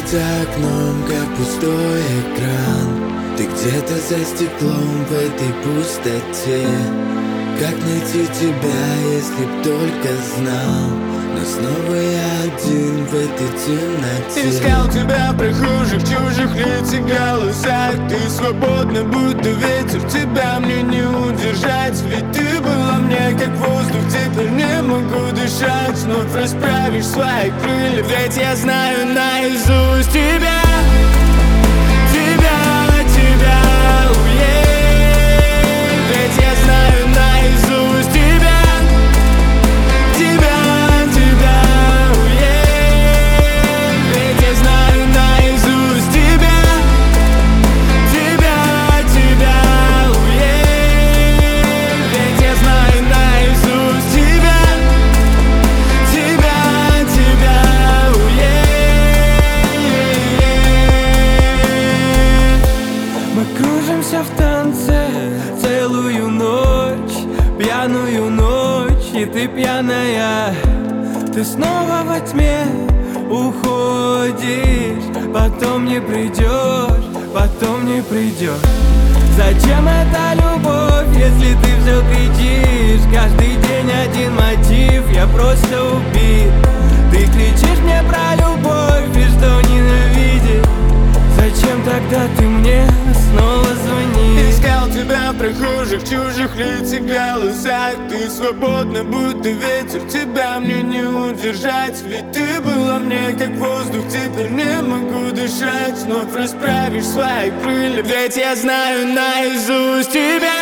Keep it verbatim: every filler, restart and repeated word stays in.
за окном, как пустой экран. Ты где-то за стеклом в этой пустоте. Как найти тебя, если б только знал? Но снова я один в этой темноте. Искал тебя в прохожих, чужих лиц и голосах. Ты свободна, будто ветер, тебя мне не удержать. Ведь ты была мне как воздух, теперь не могу дышать. Вновь расправишь свои крылья, ведь я знаю наизусть тебя. Тебя, тебя, уе. Ведь я знаю наизусть тебя. В танце целую ночь, пьяную ночь, и ты пьяная. Ты снова во тьме уходишь, потом не придешь, потом не придешь. Зачем эта любовь, если ты все кричишь? Каждый день один мотив, я просто убит. Ты кричишь мне про любовь и что ненавидишь. Зачем тогда ты мне снова звонишь? Искал тебя в прохожих, чужих лиц и голосах. Ты свободна, будто ветер, тебя мне не удержать. Ведь ты была мне как воздух, теперь не могу дышать. Вновь расправишь свои крылья, ведь я знаю наизусть тебя.